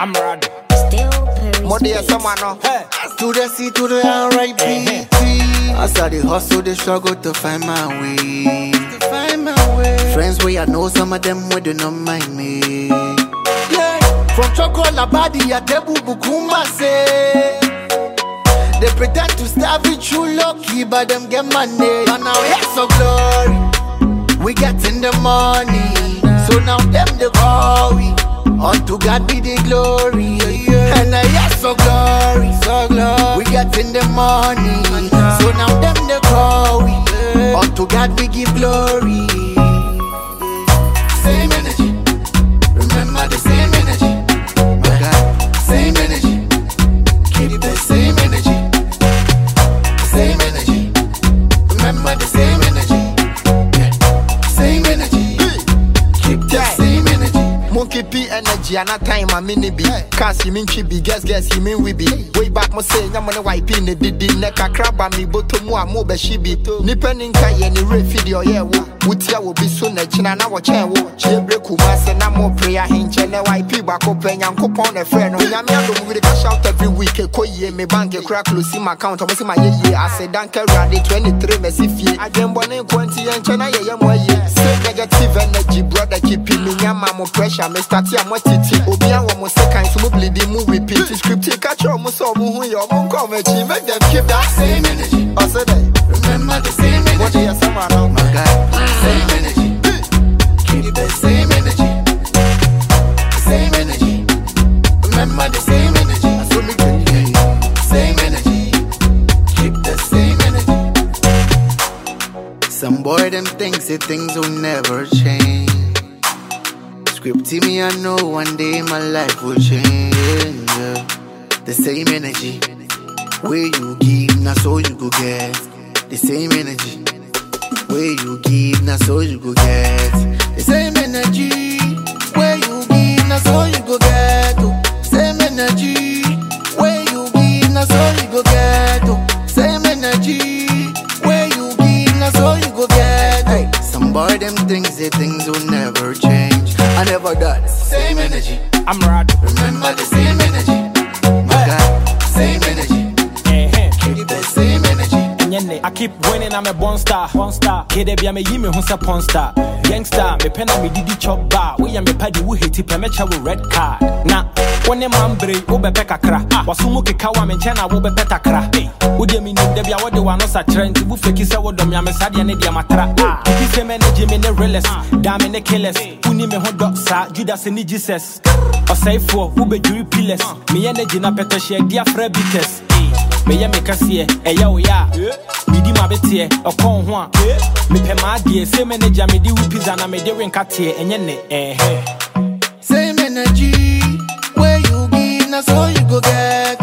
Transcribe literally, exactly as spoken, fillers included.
I'm ready. Still Paris. More than someone, no. Hey. To the C, to the R I P. As I the hustle, they struggle to find my way. To find my way. Friends where I know some of them would not mind me. Yeah. From Chocolate Body, I debu bukuma say. They pretend to starve with you lucky, but them get money. And now yes, so glory. We get in the money. So now them the glory. Unto God be the glory. And I yes, so glory. So glory. We get in the money. So now them the glory. Unto God we give glory. Same energy. Remember the same energy. My God. Same energy. Keep the same energy. Same energy. Remember the same energy. Yeah. Same energy. Keep the same energy. Monkey P energy and a time a mini be. Cause you mean chibi, guess guess you mean we be. Way back mo say nyamone wipe in the didi neka crab me botomu a mo be shibi. Nipenin ka ye ni re video ye wo. Wutia wo bi so na china na wo chen wo. Chie breku ma se na mo prayer hinche na wipe back up nyankopon e frɛ no. Nyame adom we dey cash out every week e koye me bank e crack close my account o mo se ma ye ye ase danke rade twenty-three mesi fie. Adwembo ne twenty ye nche na ye ye mo ye. Say negative energy brother keep me nyama mo pressure me start ya mo titi. Obi an wo mo second so mo bleeding mo repeat script catch o mo so mo hu yo mo come echi make them keep that Same energy. I said that. Remember the same energy. What do you say around My God. Same energy. Keep the same energy. Same energy. Remember the same energy. So me can hear Same energy. Keep the same energy. Some boy them thinks say things will never change. Scripty me, I know one day my life will change. Yeah. The same energy. Where you give, now so you go get. The same energy. Where you give, now so you go get. The same energy. Where you give, now so you go get. Oh. Same energy. Where you give, now so you go get. Oh. Same energy. Where you give, now so you go get. Hey. Some boy them things, they things will never change. I never done. Same energy. I'm ready. Remember the same energy. My God. Same energy. Keep the same energy. I keep winning, I'm a born star. Born star. Kede be a me yimi who's a porn star. Gangsta, me pen me didi chop bar. We am me paddy who hit it, me cha with red card. Nah, when the man break, wo be peka kra. Wasumu ke kawa me chena wo be peta kra. Wo de me nim de bia wo de wa no sa trend. Wo feki se wo dom ya me sadia ne dia matra. Kiki se me ne jimi ne realest. Da me ne killers. Uni me ho dot sa. Judas ni Jesus. Osaifo, wo be juri pillars. Me energy na peta share dia fra bitters. Me ya me kasiye, e ya o ya. Me di ma betie, okon ho a. Me pe ma die, se manager me di wu pizza na me de renka tie, enye ne eh eh. Same energy, where you give, na so you go get.